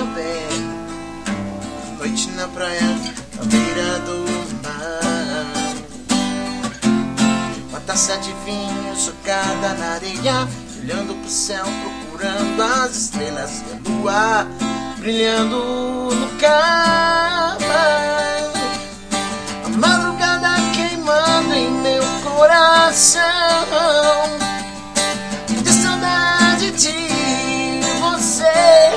bem. Noite na praia, à beira do mar. Uma taça de vinho jogada na areia, olhando pro céu, procurando as estrelas e a lua brilhando no cama. A madrugada queimando em meu coração, de saudade de você.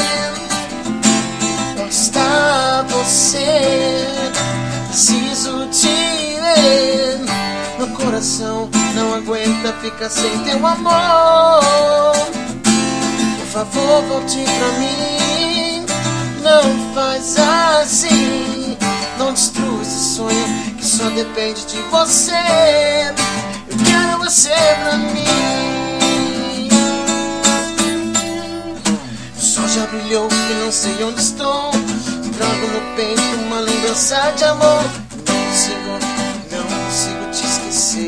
Onde está você? Preciso te ver. Meu coração não aguenta ficar sem teu amor. Por favor, volte pra mim. Não faz assim. Não destrua esse sonho que só depende de você. Eu quero você pra mim. O sol já brilhou e não sei onde estou. Trago no peito uma lembrança de amor. Não consigo te esquecer.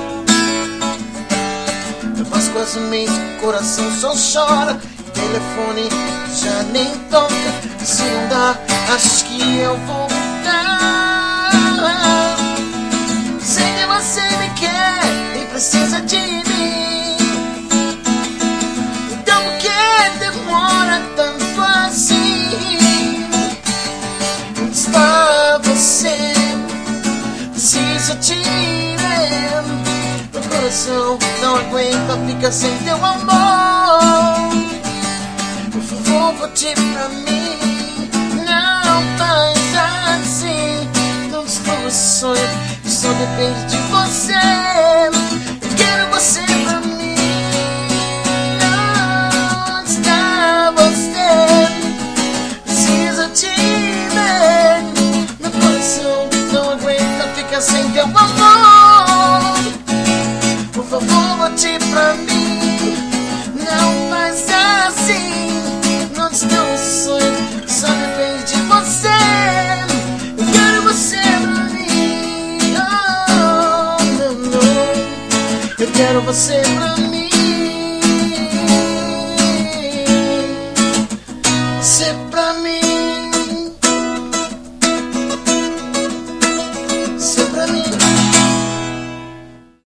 Eu passo quase um mês, o coração só chora. O telefone já nem toca. Se não dá, acho que eu vou ficar. Sei que você me quer e precisa de mim. Então por que demora tanto assim? Onde está você? Preciso te ver. Meu coração não aguenta ficar sem teu amor. Por favor, volte pra mim. Não faz assim. Não destrua esse sonho que só depende de você. Eu quero você pra mim. Onde está você? Preciso te ver. Meu coração não aguenta ficar sem teu amor. Por favor, volte pra mim. Não faz assim. Não destrua esse sonho que só depende de você. Eu quero você pra mim. Oh, não, não. Eu quero você pra mim.